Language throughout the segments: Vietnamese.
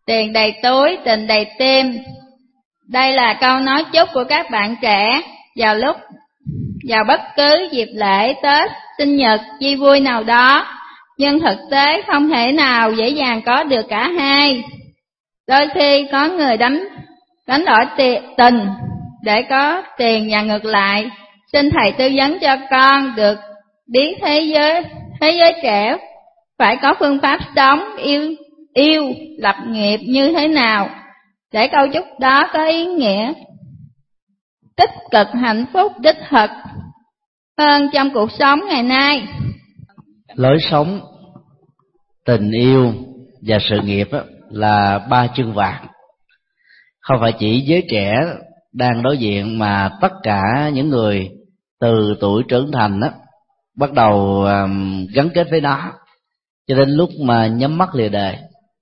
tiền đầy túi, tình đầy tim. Đây là câu nói chúc của các bạn trẻ vào bất cứ dịp lễ, Tết, sinh nhật, chi vui nào đó. Nhưng thực tế không thể nào dễ dàng có được cả hai. Đôi khi có người đánh đổi tình để có tiền và ngược lại. Xin thầy tư vấn cho con được biết thế giới trẻ phải có phương pháp sống yêu lập nghiệp như thế nào để câu chúc đó có ý nghĩa tích cực, hạnh phúc đích thực hơn trong cuộc sống ngày nay. Lối sống, tình yêu và sự nghiệp là ba chương vàng. Không phải chỉ giới trẻ đang đối diện, mà tất cả những người từ tuổi trưởng thành bắt đầu gắn kết với nó, cho đến lúc mà nhắm mắt lìa đời.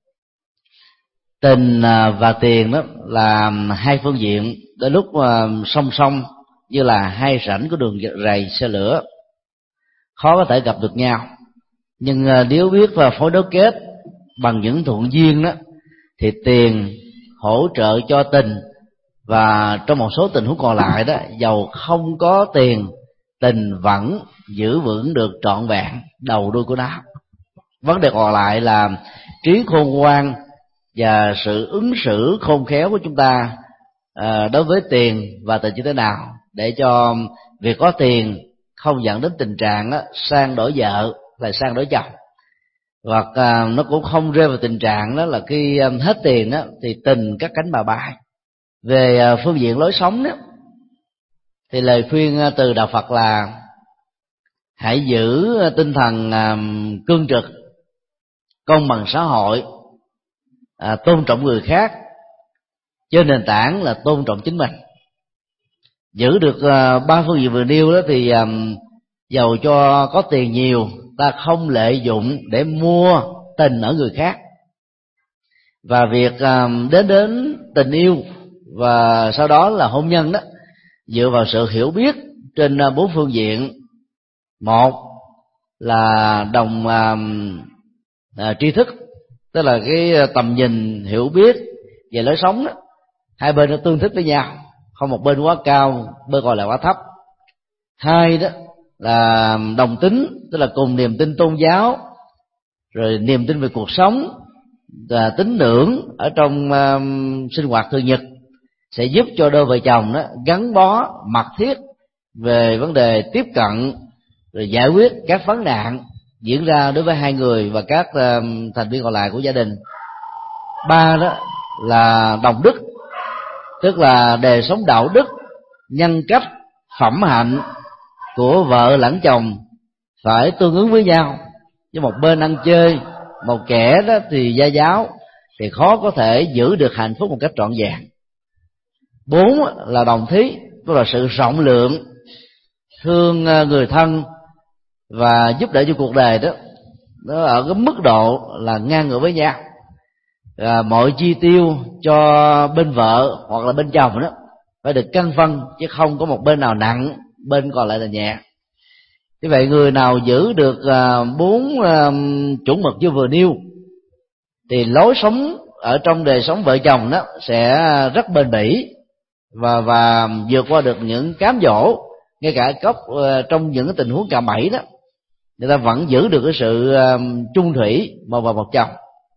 Tình và tiền đó là hai phương diện đôi lúc song song, như là hai rãnh của đường ray xe lửa, khó có thể gặp được nhau. Nhưng nếu biết và phối đốc kết bằng những thuận duyên đó, thì tiền hỗ trợ cho tình, và trong một số tình huống còn lại đó, dầu không có tiền, tình vẫn giữ vững được trọn vẹn đầu đuôi của nó. Vấn đề còn lại là trí khôn ngoan và sự ứng xử khôn khéo của chúng ta đối với tiền và tình như thế nào, để cho việc có tiền không dẫn đến tình trạng sang đổi vợ lại sang đổi chồng, hoặc nó cũng không rơi vào tình trạng đó là khi hết tiền đó thì tình cắt cánh bà bay. Về phương diện lối sống đó, thì lời khuyên từ đạo Phật là hãy giữ tinh thần cương trực, công bằng xã hội, tôn trọng người khác, trên nền tảng là tôn trọng chính mình. Giữ được ba phương diện vừa nêu đó thì dầu cho có tiền nhiều, ta không lợi dụng để mua tình ở người khác. Và việc đến tình yêu và sau đó là hôn nhân đó, dựa vào sự hiểu biết trên bốn phương diện. Một là đồng tri thức, tức là cái tầm nhìn hiểu biết về lối sống đó, hai bên nó tương thích với nhau, không một bên quá cao, bên còn lại quá thấp. Hai đó là đồng tính, tức là cùng niềm tin tôn giáo, rồi niềm tin về cuộc sống và tín ngưỡng ở trong sinh hoạt thường nhật, sẽ giúp cho đôi vợ chồng đó gắn bó mật thiết về vấn đề tiếp cận rồi giải quyết các vấn nạn diễn ra đối với hai người và các thành viên còn lại của gia đình. Ba đó là đồng đức, tức là đời sống đạo đức, nhân cách, phẩm hạnh của vợ lẫn chồng phải tương ứng với nhau. Chứ một bên ăn chơi, một kẻ đó thì gia giáo, thì khó có thể giữ được hạnh phúc một cách trọn vẹn. Bốn là đồng thí, tức là sự rộng lượng, thương người thân và giúp đỡ cho cuộc đời đó, nó ở cái mức độ là ngang ngửa với nhau. Mọi chi tiêu cho bên vợ hoặc là bên chồng đó phải được cân phân, chứ không có một bên nào nặng, bên còn lại là nhẹ. Như vậy người nào giữ được bốn chuẩn mực như vừa nêu thì lối sống ở trong đời sống vợ chồng đó sẽ rất bền bỉ và vượt qua được những cám dỗ. Ngay cả trong những cái tình huống cạm bẫy đó, người ta vẫn giữ được cái sự chung thủy một vợ một chồng.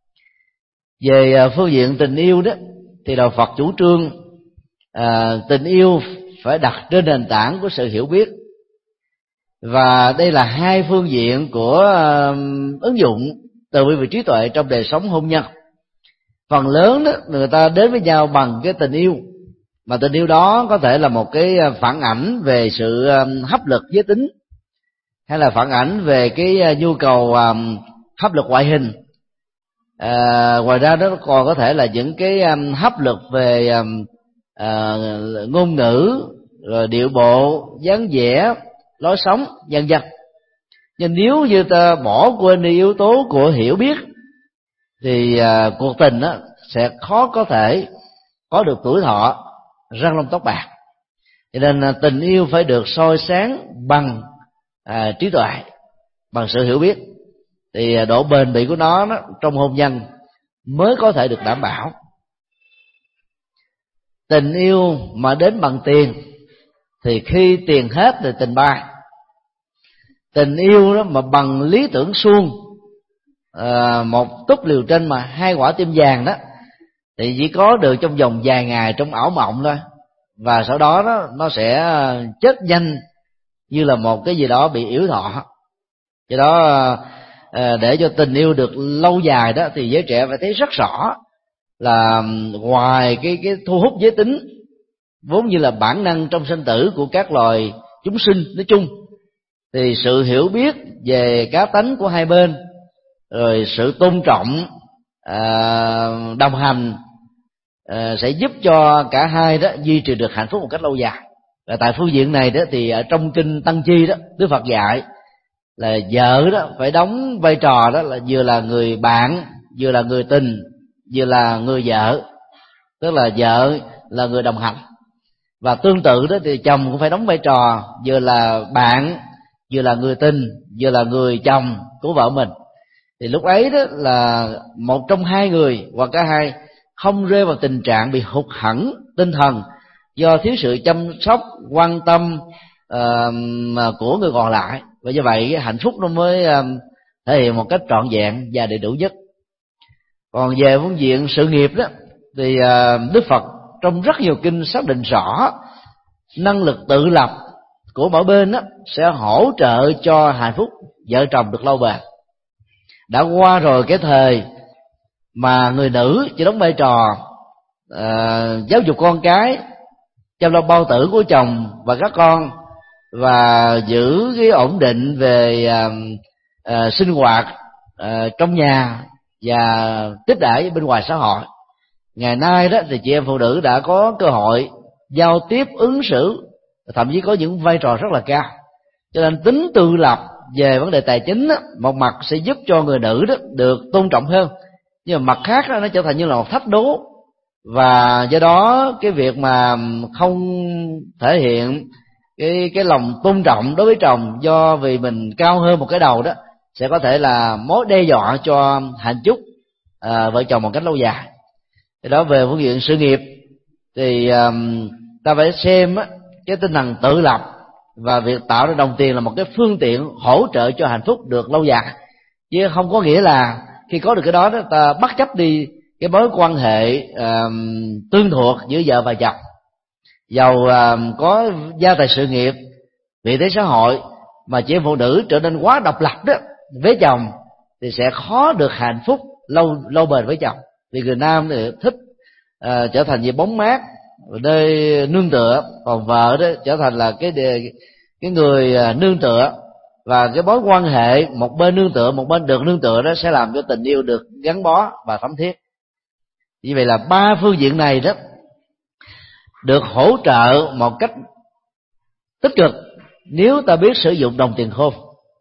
Về phương diện tình yêu đó thì đạo Phật chủ trương tình yêu phải đặt trên nền tảng của sự hiểu biết, và đây là hai phương diện của ứng dụng từ bi và trí tuệ trong đời sống hôn nhân. Phần lớn đó người ta đến với nhau bằng cái tình yêu, mà tình yêu đó có thể là một cái phản ảnh về sự hấp lực giới tính, hay là phản ảnh về cái nhu cầu hấp lực ngoại hình. Ngoài ra nó còn có thể là những cái hấp lực về ngôn ngữ, rồi điệu bộ, dáng vẻ, lối sống, vân vân. Nhưng nếu như ta bỏ quên đi yếu tố của hiểu biết thì cuộc tình đó sẽ khó có thể có được tuổi thọ răng long tóc bạc. Cho nên tình yêu phải được soi sáng bằng trí tuệ, bằng sự hiểu biết, thì độ bền bỉ của nó trong hôn nhân mới có thể được đảm bảo. Tình yêu mà đến bằng tiền thì khi tiền hết thì tình bay. Tình yêu đó mà bằng lý tưởng suông, một túp liều tranh mà 2 quả tim vàng đó, thì chỉ có được trong vòng vài ngày trong ảo mộng thôi, và sau đó nó sẽ chết nhanh như là một cái gì đó bị yểu thọ. Do đó để cho tình yêu được lâu dài đó thì giới trẻ phải thấy rất rõ là ngoài cái thu hút giới tính vốn như là bản năng trong sinh tử của các loài chúng sinh nói chung, thì sự hiểu biết về cá tánh của hai bên, rồi sự tôn trọng, đồng hành sẽ giúp cho cả hai đó duy trì được hạnh phúc một cách lâu dài. Và tại phương diện này đó thì ở trong kinh Tăng Chi đó, Đức Phật dạy là vợ đó phải đóng vai trò đó là vừa là người bạn, vừa là người tình, vừa là người vợ, tức là vợ là người đồng hành. Và tương tự đó thì chồng cũng phải đóng vai trò vừa là bạn, vừa là người tình, vừa là người chồng của vợ mình. Thì lúc ấy đó là một trong hai người hoặc cả hai không rơi vào tình trạng bị hụt hẫng tinh thần do thiếu sự chăm sóc quan tâm của người còn lại, và như vậy hạnh phúc nó mới thể hiện một cách trọn vẹn và đầy đủ nhất. Còn về phương diện sự nghiệp đó thì Đức Phật trong rất nhiều kinh xác định rõ năng lực tự lập của mỗi bên đó sẽ hỗ trợ cho hạnh phúc vợ chồng được lâu bền. Đã qua rồi cái thời mà người nữ chỉ đóng vai trò giáo dục con cái, chăm lo bao tử của chồng và các con, và giữ cái ổn định về sinh hoạt trong nhà và tiếp đãi bên ngoài xã hội. Ngày nay đó thì chị em phụ nữ đã có cơ hội giao tiếp, ứng xử, thậm chí có những vai trò rất là cao. Cho nên tính tự lập về vấn đề tài chính đó, một mặt sẽ giúp cho người nữ đó được tôn trọng hơn, nhưng mà mặt khác đó, nó trở thành như là một thách đố. Và do đó cái việc mà không thể hiện cái lòng tôn trọng đối với chồng do vì mình cao hơn một cái đầu đó sẽ có thể là mối đe dọa cho hạnh phúc vợ chồng một cách lâu dài. Thì đó, về phương diện sự nghiệp thì ta phải xem cái tinh thần tự lập và việc tạo ra đồng tiền là một cái phương tiện hỗ trợ cho hạnh phúc được lâu dài, chứ không có nghĩa là khi có được cái đó ta bất chấp đi cái mối quan hệ tương thuộc giữa vợ và chồng. Dầu có gia tài sự nghiệp, vị thế xã hội, mà chị em phụ nữ trở nên quá độc lập đó với chồng thì sẽ khó được hạnh phúc lâu bền với chồng. Vì người nam thì thích trở thành như bóng mát, nơi nương tựa, còn vợ đó trở thành là cái người nương tựa. Và cái mối quan hệ một bên nương tựa, một bên được nương tựa đó sẽ làm cho tình yêu được gắn bó và thấm thiết. Như vậy là 3 phương diện này đó được hỗ trợ một cách tích cực nếu ta biết sử dụng đồng tiền khôn.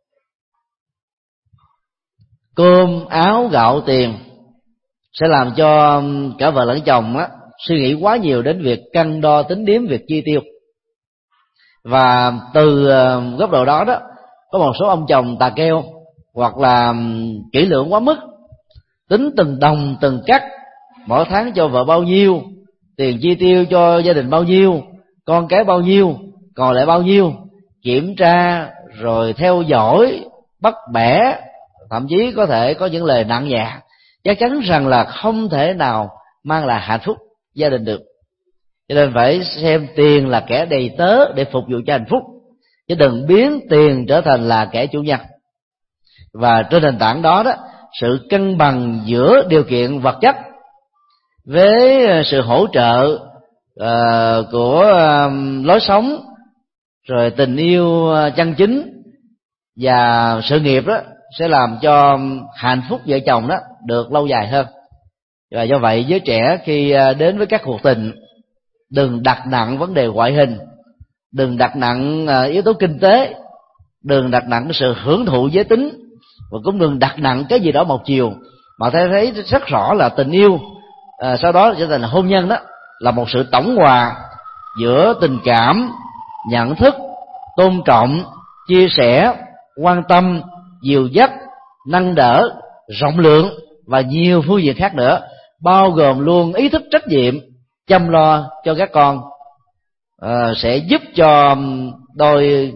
Cơm áo gạo tiền sẽ làm cho cả vợ lẫn chồng á suy nghĩ quá nhiều đến việc cân đo tính điếm việc chi tiêu. Và từ góc độ đó có một số ông chồng tà keo hoặc là kỹ lưỡng quá mức, tính từng đồng từng cắt, mỗi tháng cho vợ bao nhiêu, tiền chi tiêu cho gia đình bao nhiêu, con cái bao nhiêu, còn lại bao nhiêu, kiểm tra rồi theo dõi bắt bẻ, thậm chí có thể có những lời nặng nhẹ, chắc chắn rằng là không thể nào mang lại hạnh phúc gia đình được. Cho nên phải xem tiền là kẻ đầy tớ để phục vụ cho hạnh phúc, chứ đừng biến tiền trở thành là kẻ chủ nhân. Và trên nền tảng đó sự cân bằng giữa điều kiện vật chất với sự hỗ trợ của lối sống, rồi tình yêu chân chính và sự nghiệp đó sẽ làm cho hạnh phúc vợ chồng đó được lâu dài hơn. Và do vậy giới trẻ khi đến với các cuộc tình, đừng đặt nặng vấn đề ngoại hình, đừng đặt nặng yếu tố kinh tế, đừng đặt nặng sự hưởng thụ giới tính, và cũng đừng đặt nặng cái gì đó một chiều, mà thấy rất rõ là tình yêu sau đó trở thành là hôn nhân đó là một sự tổng hòa giữa tình cảm, nhận thức, tôn trọng, chia sẻ, quan tâm, dìu dắt, nâng đỡ, rộng lượng và nhiều phương diện khác nữa, bao gồm luôn ý thức trách nhiệm chăm lo cho các con, sẽ giúp cho đôi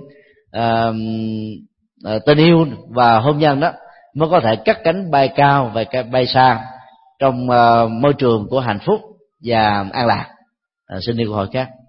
tình yêu và hôn nhân đó mới có thể cất cánh bay cao và bay xa trong môi trường của hạnh phúc và an lạc. Xin đi câu hỏi khác.